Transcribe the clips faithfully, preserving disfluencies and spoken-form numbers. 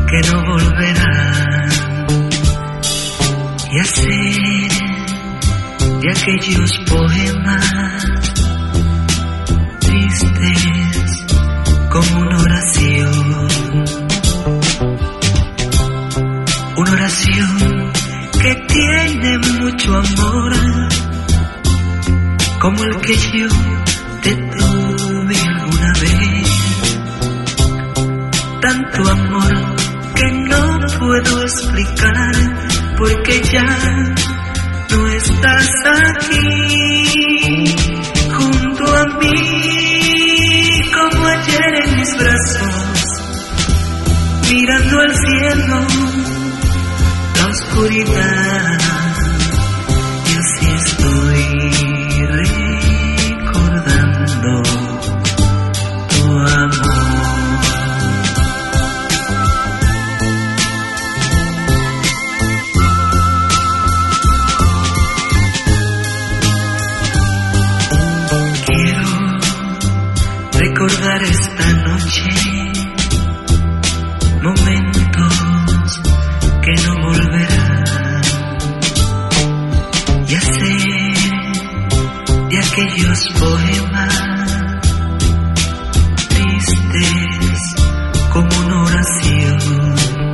que no volverán, y hacer de aquellos poemas tristes como una oración, una oración que tiene mucho amor, como el que yo te tuve alguna vez. Tanto amor que no puedo explicar, porque ya no estás aquí junto a mí, como ayer en mis brazos, mirando al cielo, la oscuridad, y así estoy recordando tu amor. Recordar esta noche momentos que no volverán, y hacer de aquellos poemas tristes como una oración,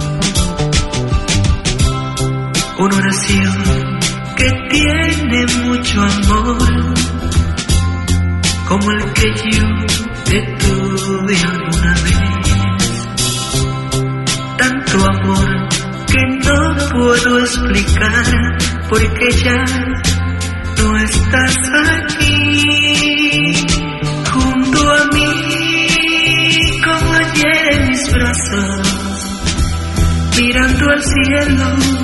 una oración que tiene mucho amor, como el que yo te tuve alguna vez. Tanto amor que no puedo explicar, porque ya no estás aquí junto a mí, como ayer en mis brazos, mirando al cielo,